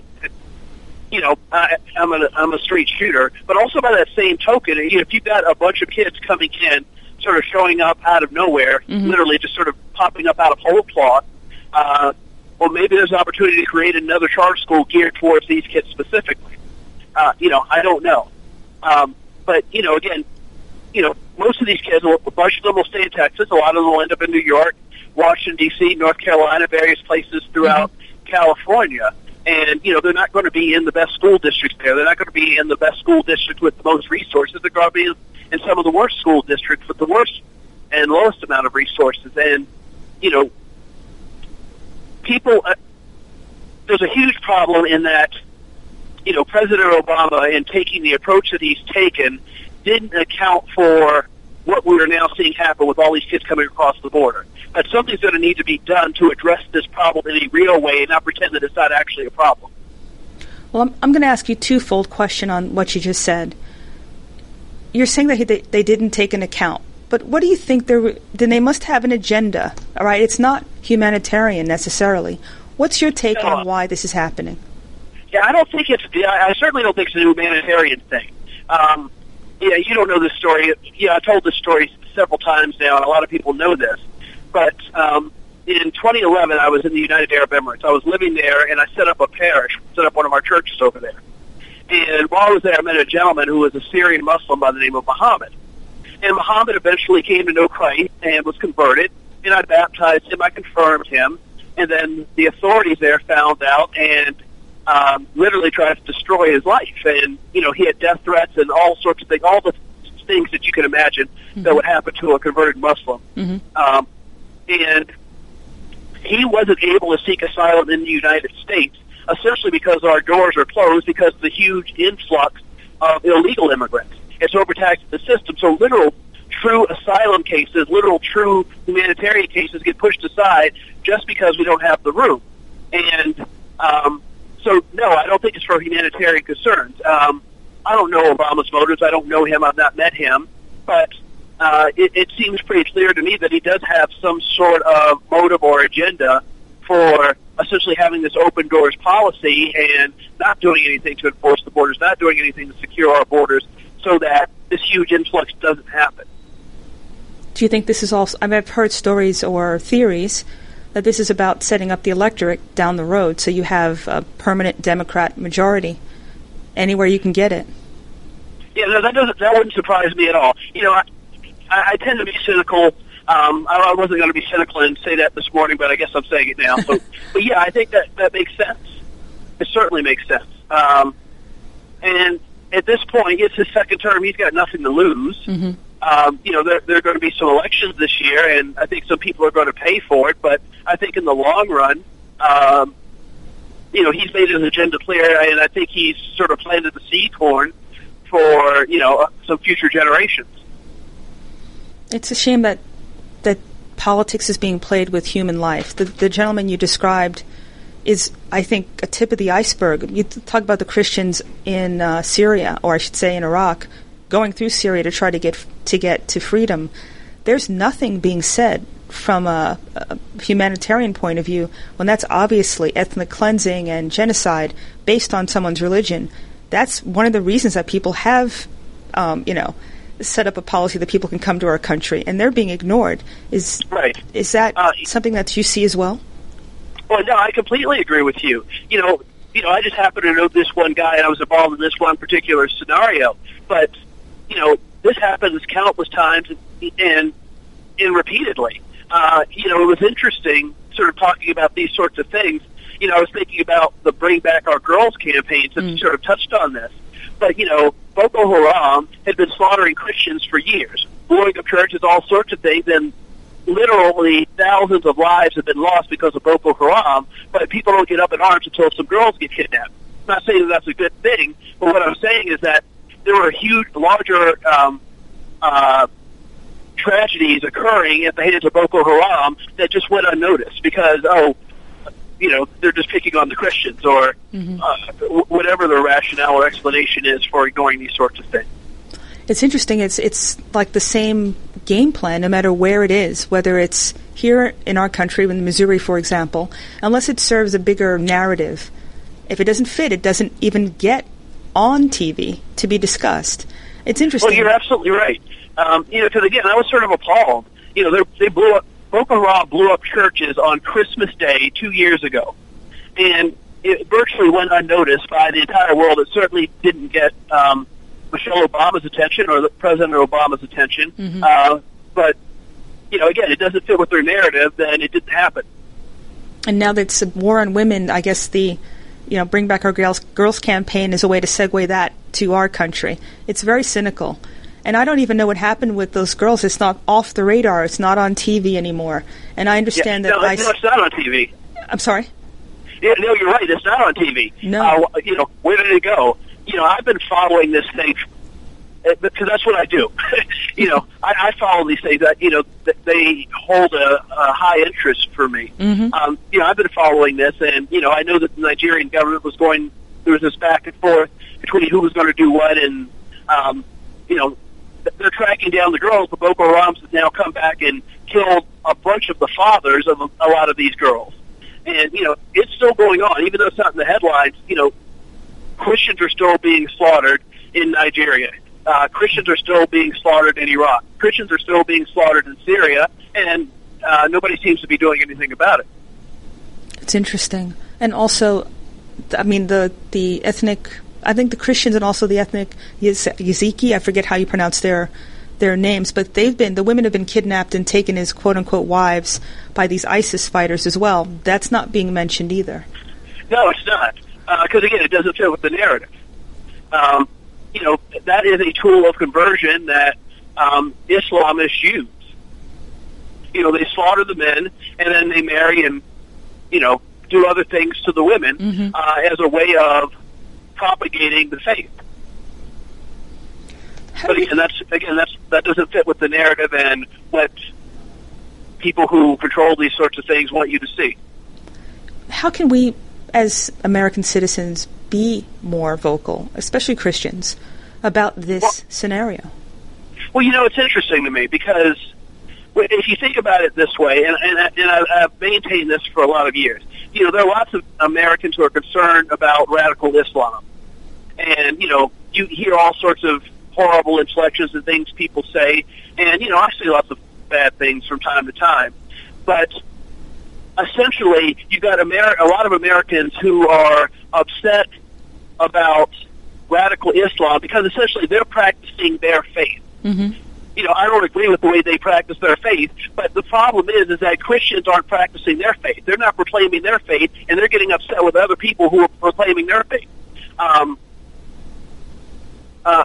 you know, I, I'm, a, I'm a street shooter, but also by that same token, you know, if you've got a bunch of kids coming in, sort of showing up out of nowhere, mm-hmm. literally just sort of popping up out of whole cloth, uh, or maybe there's an opportunity to create another charter school geared towards these kids specifically. Uh, you know, I don't know. Um, but, you know, again, you know, most of these kids, a bunch of them will stay in Texas. A lot of them will end up in New York, Washington, D C, North Carolina, various places throughout mm-hmm. California. And, you know, they're not going to be in the best school districts there. They're not going to be in the best school districts with the most resources. They're going to be in some of the worst school districts with the worst and lowest amount of resources. And, you know, people, uh, there's a huge problem in that, you know, President Obama, in taking the approach that he's taken, didn't account for what we are now seeing happen with all these kids coming across the border. That something's going to need to be done to address this problem in a real way and not pretend that it's not actually a problem. Well, I'm, I'm going to ask you a twofold question on what you just said. You're saying that they, they didn't take an account, but what do you think they're, then they must have an agenda, all right? It's not humanitarian necessarily. What's your take no. on why this is happening? Yeah, I don't think it's. Yeah, I certainly don't think it's a humanitarian thing. Um, yeah, you don't know this story. Yeah, I've told this story several times now, and a lot of people know this. But um, in twenty eleven, I was in the United Arab Emirates. I was living there, and I set up a parish, set up one of our churches over there. And while I was there, I met a gentleman who was a Syrian Muslim by the name of Muhammad. And Muhammad eventually came to know Christ and was converted, and I baptized him, I confirmed him, and then the authorities there found out and um, literally tried to destroy his life. And, you know, he had death threats and all sorts of things, all the things that you can imagine mm-hmm. that would happen to a converted Muslim. Mm-hmm. Um, and he wasn't able to seek asylum in the United States, essentially because our doors are closed because of the huge influx of illegal immigrants. It's overtaxed the system, so literal true asylum cases, literal true humanitarian cases get pushed aside just because we don't have the room. And um, so, no, I don't think it's for humanitarian concerns. Um, I don't know Obama's motives. I don't know him. I've not met him. But uh, it, it seems pretty clear to me that he does have some sort of motive or agenda for essentially having this open doors policy and not doing anything to enforce the borders, not doing anything to secure our borders so that this huge influx doesn't happen. Do you think this is also, I mean, I've heard stories or theories that this is about setting up the electorate down the road so you have a permanent Democrat majority anywhere you can get it? Yeah, no, that doesn't, that wouldn't surprise me at all. You know, I, I tend to be cynical. Um, I wasn't going to be cynical and say that this morning, but I guess I'm saying it now. So, but yeah, I think that that makes sense. It certainly makes sense. Um, and at this point, it's his second term. He's got nothing to lose. Mm-hmm. Um, you know, there, there are going to be some elections this year, and I think some people are going to pay for it. But I think in the long run, um, you know, he's made his agenda clear, and I think he's sort of planted the seed corn for, you know, some future generations. It's a shame that that politics is being played with human life. The, the gentleman you described is, I think, a tip of the iceberg. You talk about the Christians in uh, Syria, or I should say in Iraq, going through Syria to try to get to get to freedom. There's nothing being said from a, a humanitarian point of view when that's obviously ethnic cleansing and genocide based on someone's religion. That's one of the reasons that people have, um, you know, set up a policy that people can come to our country, and they're being ignored. Is right. Is that uh, something that you see as well? Well, no, I completely agree with you. You know, you know, I just happen to know this one guy, and I was involved in this one particular scenario. But you know, this happens countless times and and, and repeatedly. Uh, you know, it was interesting, sort of talking about these sorts of things. You know, I was thinking about the Bring Back Our Girls campaigns that mm. sort of touched on this. But, you know, Boko Haram had been slaughtering Christians for years, blowing up churches, all sorts of things, and literally thousands of lives have been lost because of Boko Haram, but people don't get up in arms until some girls get kidnapped. I'm not saying that that's a good thing, but what I'm saying is that there were huge, larger um, uh, tragedies occurring at the hands of Boko Haram that just went unnoticed because, oh, you know, they're just picking on the Christians or mm-hmm. uh, w- whatever the rationale or explanation is for ignoring these sorts of things. It's interesting. It's it's like the same game plan no matter where it is, whether it's here in our country, in Missouri, for example, unless it serves a bigger narrative. If it doesn't fit, it doesn't even get on T V to be discussed. It's interesting. Well, you're absolutely right. Um, you know, because again, I was sort of appalled. You know, they blew up, Boko Haram blew up churches on Christmas Day two years ago, and it virtually went unnoticed by the entire world. It certainly didn't get um, Michelle Obama's attention or the President Obama's attention. Mm-hmm. Uh, but, you know, again, it doesn't fit with their narrative, then it didn't happen. And now that it's a war on women, I guess the, you know, Bring Back Our Girls, Girls campaign is a way to segue that to our country. It's very cynical. And I don't even know what happened with those girls. It's not off the radar. It's not on T V anymore. And I understand yeah, that... No, I no, it's not on T V. I'm sorry? Yeah, no, you're right. It's not on T V. No. Uh, you know, where did it go? You know, I've been following this thing because that's what I do. you know, I, I follow these things that, you know, that they hold a, a high interest for me. Mm-hmm. Um, you know, I've been following this, and, you know, I know that the Nigerian government was going, there was this back and forth between who was going to do what, and, um, you know, they're tracking down the girls, but Boko Haram has now come back and killed a bunch of the fathers of a, a lot of these girls. And, you know, it's still going on. Even though it's not in the headlines, you know, Christians are still being slaughtered in Nigeria. Uh, Christians are still being slaughtered in Iraq. Christians are still being slaughtered in Syria, and uh, nobody seems to be doing anything about it. It's interesting. And also, I mean, the, the ethnic, I think the Christians and also the ethnic Yez- Yaziki, I forget how you pronounce their their names, but they've been, the women have been kidnapped and taken as quote-unquote wives by these ISIS fighters as well. That's not being mentioned either. No, it's not. Because, uh, again, it doesn't fit with the narrative. Um, you know, that is a tool of conversion that um, Islamists use. You know, they slaughter the men, and then they marry and, you know, do other things to the women mm-hmm. uh, as a way of propagating the faith. How but again, that's again that's that doesn't fit with the narrative and what people who control these sorts of things want you to see. How can we, as American citizens, be more vocal, especially Christians, about this well, scenario? Well, you know, it's interesting to me because if you think about it this way, and, and, and I've maintained this for a lot of years, you know, there are lots of Americans who are concerned about radical Islam. And, you know, you hear all sorts of horrible inflections and things people say, and, you know, I say lots of bad things from time to time. But essentially, you've got Ameri- a lot of Americans who are upset about radical Islam because essentially they're practicing their faith. Mm-hmm. You know, I don't agree with the way they practice their faith, but the problem is, is that Christians aren't practicing their faith. They're not proclaiming their faith, and they're getting upset with other people who are proclaiming their faith. Um, uh,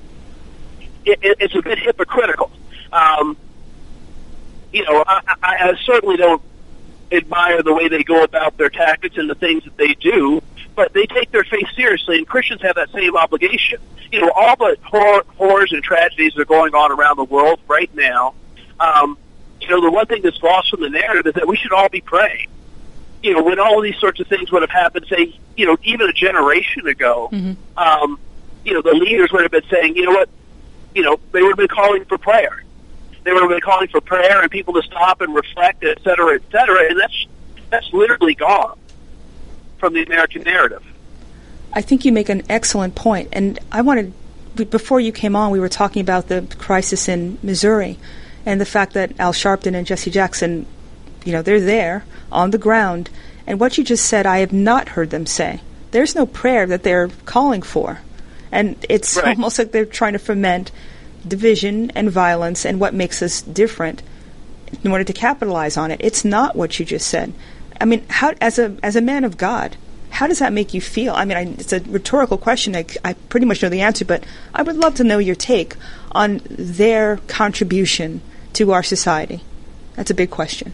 it, it, it's a bit hypocritical. Um, you know, I, I, I certainly don't admire the way they go about their tactics and the things that they do, but they take their faith seriously, and Christians have that same obligation. You know, all the hor- horrors and tragedies that are going on around the world right now, um, you know, the one thing that's lost from the narrative is that we should all be praying. You know, when all these sorts of things would have happened, say, you know, even a generation ago, mm-hmm. um, you know, the leaders would have been saying, you know what, you know, they would have been calling for prayer. They would have been calling for prayer and people to stop and reflect, et cetera, et cetera, and that's that's literally gone from the American narrative. I think you make an excellent point, and I wanted, before you came on, we were talking about the crisis in Missouri and the fact that Al Sharpton and Jesse Jackson, you know, they're there on the ground, and what you just said, I have not heard them say. There's no prayer that they're calling for, and it's right. almost like they're trying to foment division and violence and what makes us different in order to capitalize on it. It's not what you just said. I mean, how, as a as a man of God, how does that make you feel? I mean, I, it's a rhetorical question. I, I pretty much know the answer, but I would love to know your take on their contribution to our society. That's a big question.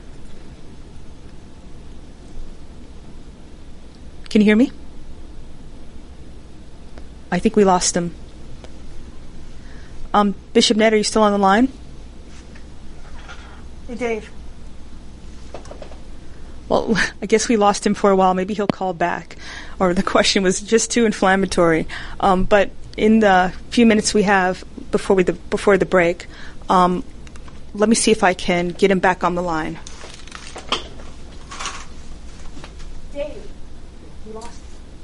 Can you hear me? I think we lost him. Um, Bishop Ned, are you still on the line? Hey, Dave. Well, I guess we lost him for a while. Maybe he'll call back. Or the question was just too inflammatory. Um, but in the few minutes we have before we the, before the break, um, let me see if I can get him back on the line. Dave, we lost him.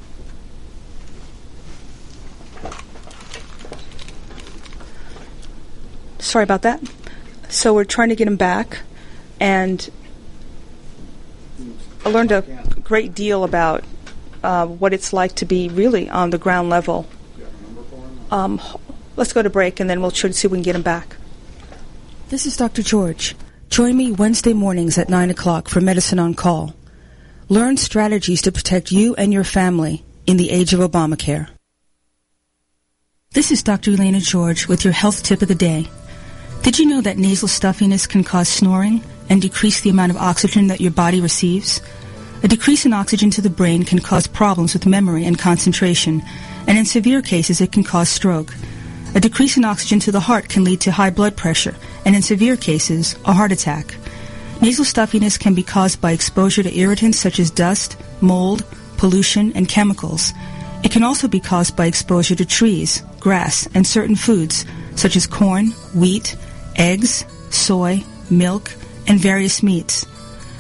Sorry about that. So we're trying to get him back, and I learned a great deal about uh, what it's like to be really on the ground level. Um, let's go to break, and then we'll try to see if we can get him back. This is Doctor George. Join me Wednesday mornings at nine o'clock for Medicine on Call. Learn strategies to protect you and your family in the age of Obamacare. This is Doctor Elena George with your health tip of the day. Did you know that nasal stuffiness can cause snoring and decrease the amount of oxygen that your body receives? A decrease in oxygen to the brain can cause problems with memory and concentration, and in severe cases it can cause stroke. A decrease in oxygen to the heart can lead to high blood pressure, and in severe cases, a heart attack. Nasal stuffiness can be caused by exposure to irritants such as dust, mold, pollution, and chemicals. It can also be caused by exposure to trees, grass, and certain foods such as corn, wheat, eggs, soy, milk, and various meats.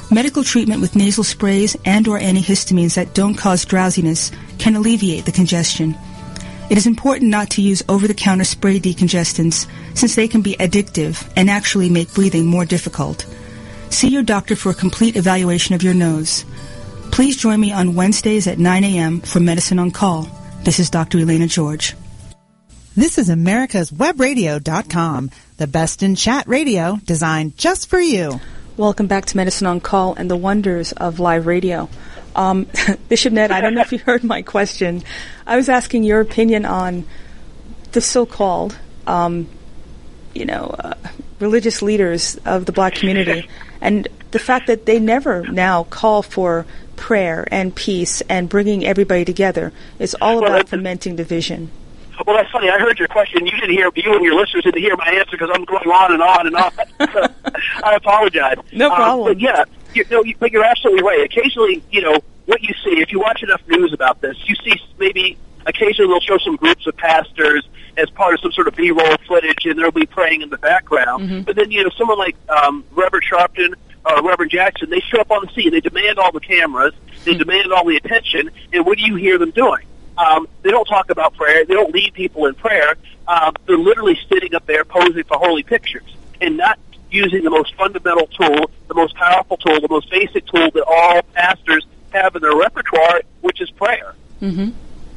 Medical treatment with nasal sprays and or antihistamines that don't cause drowsiness can alleviate the congestion. It is important not to use over-the-counter spray decongestants since they can be addictive and actually make breathing more difficult. See your doctor for a complete evaluation of your nose. Please join me on Wednesdays at nine a.m. for Medicine on Call. This is Doctor Elena George. This is America's Web Radio dot com, the best in chat radio designed just for you. Welcome back to Medicine on Call and the wonders of live radio. Um, Bishop Ned, I don't know if you heard my question. I was asking your opinion on the so-called, um, you know, uh, religious leaders of the black community and the fact that they never now call for prayer and peace and bringing everybody together. It's all Well, about fomenting division. Well, that's funny. I heard your question. You didn't hear, you and your listeners didn't hear my answer because I'm going on and on and on. So I apologize. No problem. Um, but yeah, you, no, you, but you're absolutely right. Occasionally, you know, what you see, if you watch enough news about this, you see maybe occasionally they'll show some groups of pastors as part of some sort of B-roll footage, and they'll be praying in the background. Mm-hmm. But then, you know, someone like um, Reverend Sharpton or Reverend Jackson, they show up on the scene. They demand all the cameras. They mm-hmm. demand all the attention. And what do you hear them doing? Um, they don't talk about prayer. They don't lead people in prayer. Um, they're literally sitting up there posing for holy pictures and not using the most fundamental tool, the most powerful tool, the most basic tool that all pastors have in their repertoire, which is prayer. Mm-hmm.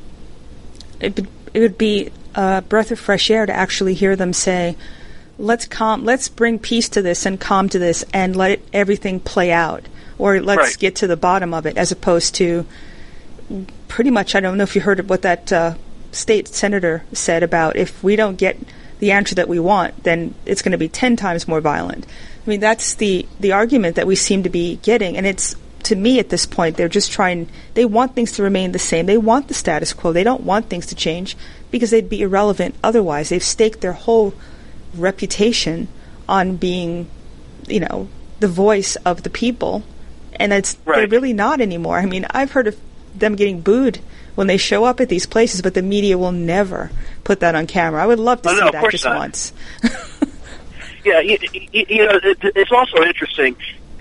It would, it would be a breath of fresh air to actually hear them say, let's calm, let's bring peace to this and calm to this and let it, everything play out, or let's Right. get to the bottom of it, as opposed to pretty much, I don't know if you heard what that uh, state senator said about if we don't get the answer that we want, then it's going to be ten times more violent. I mean, that's the, the argument that we seem to be getting, and it's, to me at this point, they're just trying, they want things to remain the same. They want the status quo. They don't want things to change because they'd be irrelevant otherwise. They've staked their whole reputation on being, you know, the voice of the people, and it's Right. they're really not anymore. I mean, I've heard of them getting booed when they show up at these places, but the media will never put that on camera. I would love to Oh, see no, of that course just not. once. Yeah, you, you, you know, it, it's also interesting.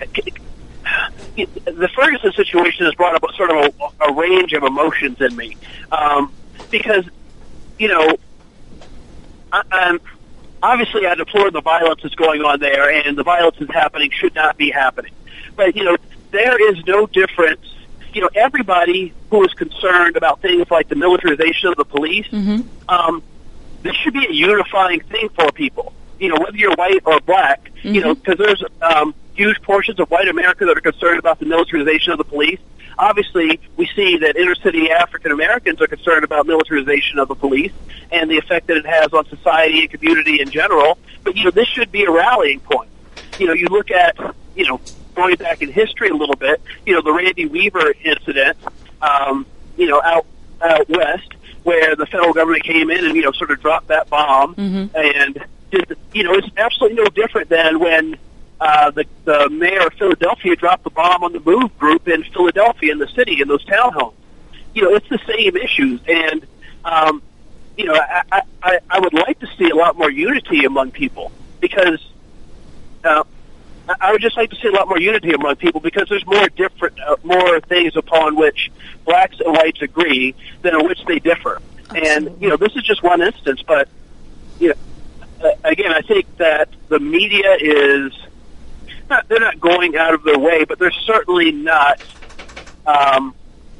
The Ferguson situation has brought up sort of a, a range of emotions in me, um, because, you know, I, I'm, obviously I deplore the violence that's going on there, and the violence that's happening should not be happening. But, you know, there is no difference. You know, everybody who is concerned about things like the militarization of the police, Mm-hmm. um, this should be a unifying thing for people. You know, whether you're white or black, Mm-hmm. you know, because there's um, huge portions of white America that are concerned about the militarization of the police. Obviously, we see that inner-city African Americans are concerned about militarization of the police and the effect that it has on society and community in general. But, you know, this should be a rallying point. You know, you look at, you know, going back in history a little bit, you know, the Randy Weaver incident, um, you know, out out west, where the federal government came in and, you know, sort of dropped that bomb. Mm-hmm. And, did, you know, it's absolutely no different than when uh, the, the mayor of Philadelphia dropped the bomb on the MOVE group in Philadelphia, in the city, in those townhomes. You know, it's the same issues. And, um, you know, I, I, I would like to see a lot more unity among people because uh, I would just like to see a lot more unity among people because there's more different, uh, more things upon which blacks and whites agree than on which they differ. Absolutely. And, you know, this is just one instance, but, you know, uh, again, I think that the media is, not, they're not going out of their way, but they're certainly not um,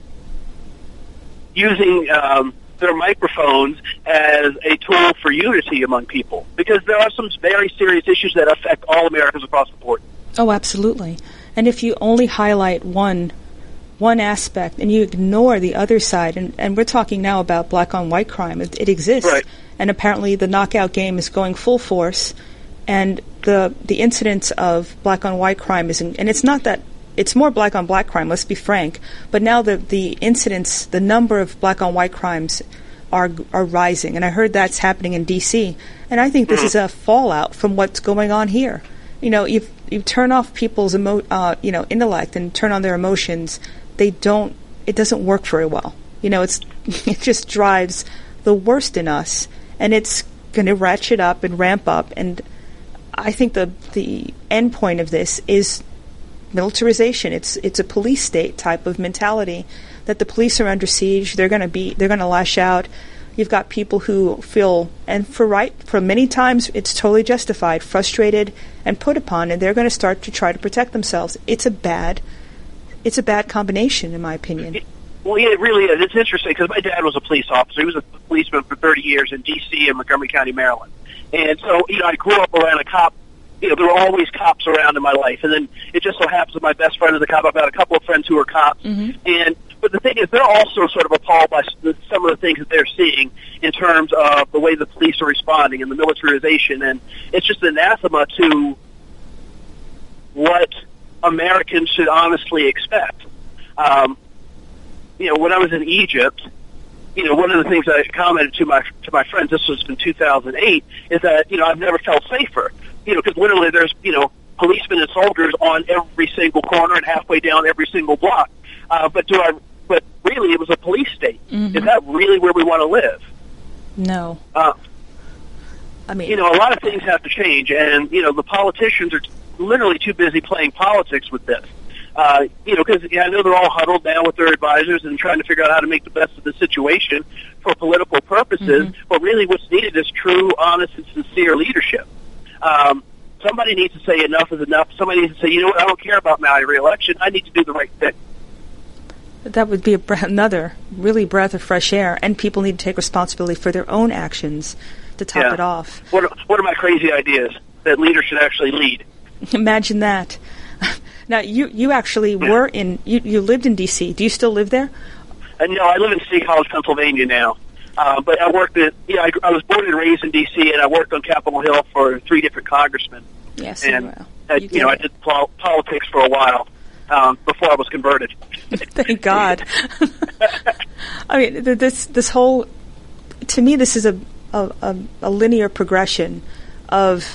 using um, their microphones as a tool for unity among people, because there are some very serious issues that affect all Americans across the board. Oh, absolutely. And if you only highlight one one aspect and you ignore the other side, and, and we're talking now about black-on-white crime, it, it exists, Right. and apparently the knockout game is going full force, and the the incidence of black-on-white crime is, in, and it's not that, it's more black-on-black crime, let's be frank, but now the, the incidence, the number of black-on-white crimes are are rising, and I heard that's happening in D C, and I think this is a fallout from what's going on here. You know, if you turn off people's emo- uh, you know, intellect and turn on their emotions, they don't, it doesn't work very well. You know, it's it just drives the worst in us, and it's going to ratchet up and ramp up, and I think the the end point of this is militarization. It's it's a police state type of mentality that the police are under siege. They're going to be they're going to lash out. You've got people who feel, and for right for many times it's totally justified, frustrated and put upon, and they're going to start to try to protect themselves. It's a bad it's a bad combination, in my opinion. It, well, yeah, it really is. It's interesting because my dad was a police officer. He was a policeman for thirty years in D C and Montgomery County, Maryland. And so, you know, I grew up around a cop. You know, there were always cops around in my life. And then it just so happens that my best friend is a cop. I've got a couple of friends who are cops. Mm-hmm. And but the thing is, they're also sort of appalled by some of the things that they're seeing in terms of the way the police are responding and the militarization. And it's just anathema to what Americans should honestly expect. Um, you know, when I was in Egypt, you know, one of the things I commented to my to my friends, this was in two thousand eight, is that, you know, I've never felt safer. You know, because literally there's, you know, policemen and soldiers on every single corner and halfway down every single block. Uh, but do I? But really, it was a police state. Mm-hmm. Is that really where we want to live? No. Uh, I mean, you know, a lot of things have to change, and you know, the politicians are t- literally too busy playing politics with this. Uh, you know, because yeah, I know they're all huddled down with their advisors and trying to figure out how to make the best of the situation for political purposes. Mm-hmm. But really, what's needed is true, honest, and sincere leadership. Um, somebody needs to say enough is enough. Somebody needs to say, you know what, I don't care about my re-election. I need to do the right thing. That would be a bre- another really breath of fresh air, and people need to take responsibility for their own actions to top yeah. it off. What are, what are my crazy ideas that leaders should actually lead? Imagine that. Now, you, you actually yeah. were in, you, you lived in D C. Do you still live there? Uh, no, I live in City College, Pennsylvania now. Uh, but I worked at, you know, I, I was born and raised in D C, and I worked on Capitol Hill for three different congressmen. Yes, and well, I, you, you know, it. I did pol- politics for a while um, before I was converted. Thank God. I mean, th- this this whole, to me, this is a, a a linear progression of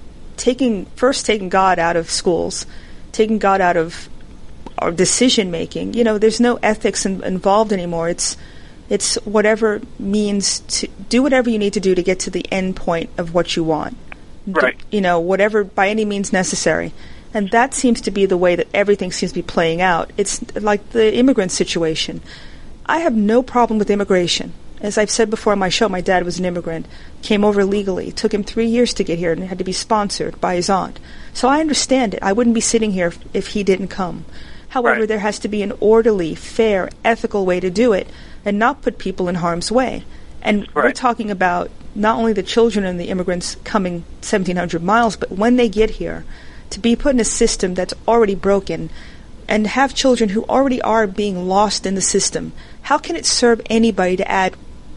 taking first taking God out of schools, taking God out of our decision making. You know, there's no ethics in, involved anymore. It's It's whatever means to do whatever you need to do to get to the end point of what you want. Right. D- you know, whatever by any means necessary. And that seems to be the way that everything seems to be playing out. It's like the immigrant situation. I have no problem with immigration. As I've said before on my show, my dad was an immigrant, came over legally. It took him three years to get here and had to be sponsored by his aunt. So I understand it. I wouldn't be sitting here if, if he didn't come. However, right. there has to be an orderly, fair, ethical way to do it and not put people in harm's way. And right. we're talking about not only the children and the immigrants coming seventeen hundred miles, but when they get here, to be put in a system that's already broken and have children who already are being lost in the system. How can it serve anybody to add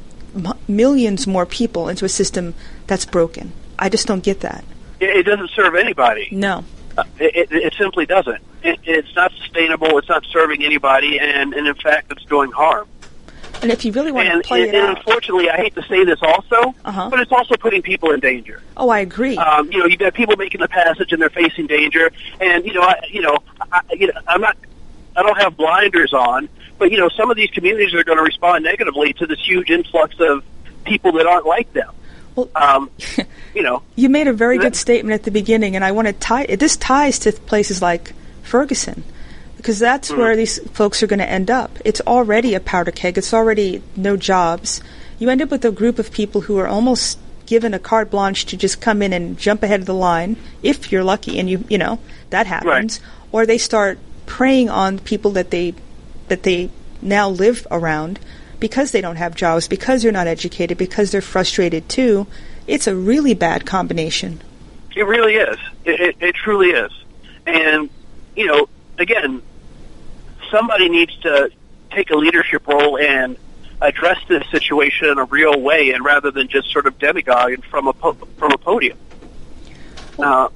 m- millions more people into a system that's broken? I just don't get that. It, it doesn't serve anybody. No. Uh, it, it, it simply doesn't. It, it's not sustainable. It's not serving anybody, and, and in fact, it's doing harm. And if you really want and, to play and, it and out, unfortunately, I hate to say this also, uh-huh. but it's also putting people in danger. Oh, I agree. Um, you know, you've got people making the passage and they're facing danger, and you know, I, you know, I, you know, I'm not, I don't have blinders on, but you know, some of these communities are going to respond negatively to this huge influx of people that aren't like them. Well, um, you know, you made a very that, good statement at the beginning, and I want to tie this ties to places like Ferguson. Because that's mm-hmm. where these folks are going to end up. It's already a powder keg. It's already no jobs. You end up with a group of people who are almost given a carte blanche to just come in and jump ahead of the line, if you're lucky, and you you know that happens. Right. Or they start preying on people that they that they now live around because they don't have jobs, because they're not educated, because they're frustrated too. It's a really bad combination. It really is. It, it, it truly is. And you know, again, somebody needs to take a leadership role and address this situation in a real way, and rather than just sort of demagoguing from a po- from a podium. Well,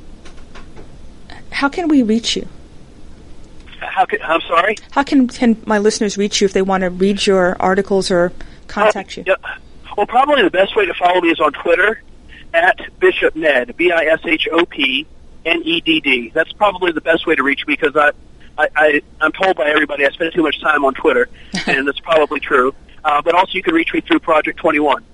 uh, how can we reach you? How can, I'm sorry? How can, can my listeners reach you if they want to read your articles or contact you? Uh, yeah. Well, probably the best way to follow me is on Twitter, at Bishop Ned, B I S H O P N E D D. That's probably the best way to reach me, because I, I, I, I'm told by everybody I spend too much time on Twitter, and that's probably true. Uh, but also you can reach me through Project twenty-one.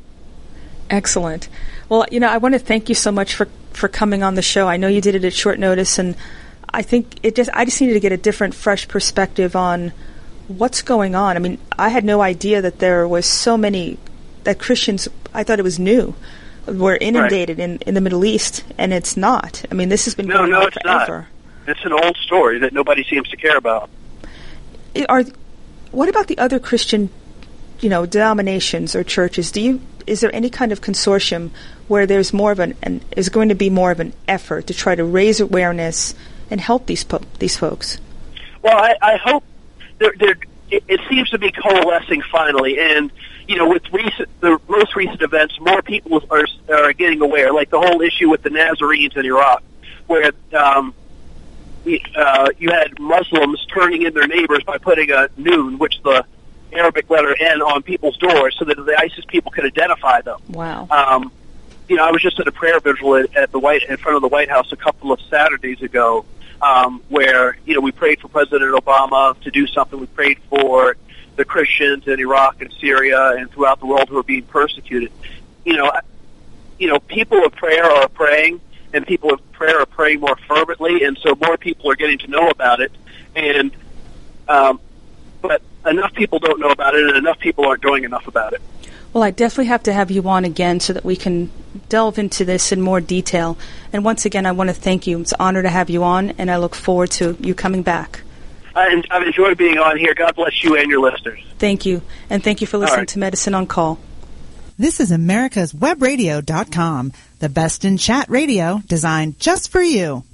Excellent. Well, you know, I want to thank you so much for, for coming on the show. I know you did it at short notice, and I think it just I just needed to get a different, fresh perspective on what's going on. I mean, I had no idea that there was so many that Christians. I thought it was new. Were inundated right. in, in the Middle East, and it's not. I mean, this has been no, going no, on it's forever. Not. It's an old story that nobody seems to care about. Are what about the other Christian, you know, denominations or churches? Do you is there any kind of consortium where there's more of an, an is going to be more of an effort to try to raise awareness and help these po- these folks? Well, I, I hope there, there, it, it seems to be coalescing finally, and you know, with recent the most recent events, more people are are getting aware. Like the whole issue with the Nazarenes in Iraq, where um, uh, you had Muslims turning in their neighbors by putting a noon, which the Arabic letter N, on people's doors, so that the ISIS people could identify them. Wow. Um, you know, I was just at a prayer vigil at, at the White in front of the White House a couple of Saturdays ago, um, where you know we prayed for President Obama to do something. We prayed for the Christians in Iraq and Syria and throughout the world who are being persecuted. You know, you know, people of prayer are praying, and people of prayer are praying more fervently, and so more people are getting to know about it. And um, but enough people don't know about it, and enough people aren't doing enough about it. Well, I definitely have to have you on again so that we can delve into this in more detail. And once again, I want to thank you. It's an honor to have you on, and I look forward to you coming back. I, I've enjoyed being on here. God bless you and your listeners. Thank you. And thank you for listening right. to Medicine on Call. This is Americas Web Radio dot com, the best in chat radio designed just for you.